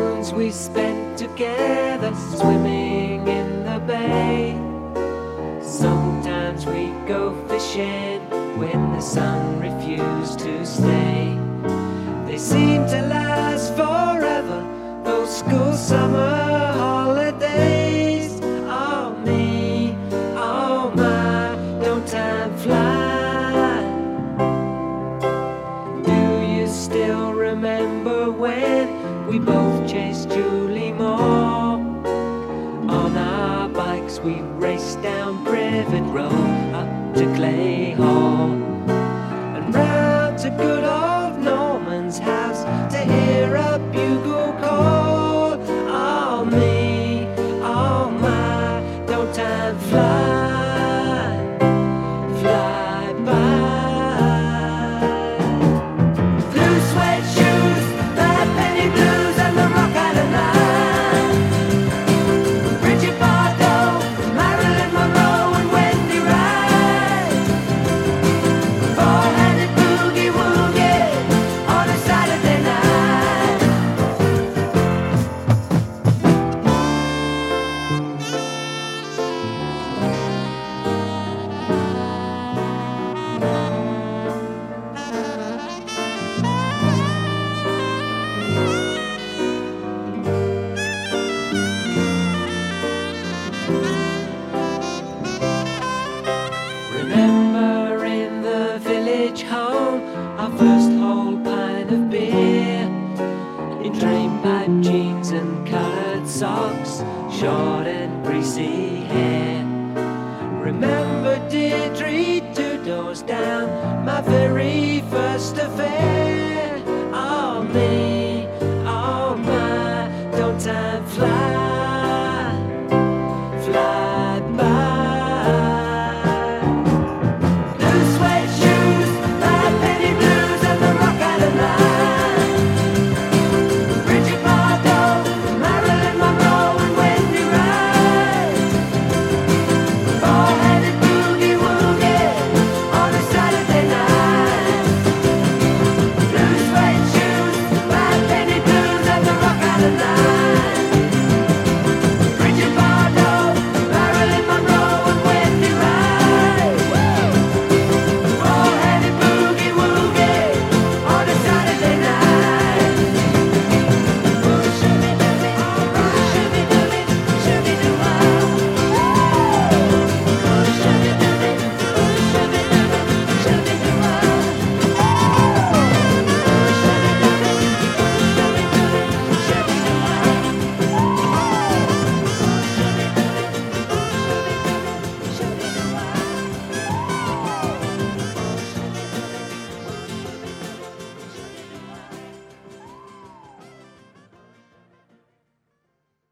afternoons we spent together, swimming in the bay. Sometimes we go fishing when the sun refused to stay. They seem to last forever, those school summer holidays. Oh me, oh my, don't time fly? Do you still remember when we both chased Julie Moore? On our bikes we raced down Privet Road up to Clay Hall and round to good old Norman's house to hear a bugle call. Oh me, oh my, don't time fly, fly by? Blue suede shoes, bad penny blues and the Rock Island Line. Bridget Bardot, Marilyn Monroe and Wendy Wright. Four-handed boogie woogie on a Saturday night. Remember in the village home, our first whole pint of beer, in drain pipe jeans and coloured socks, short and greasy hair.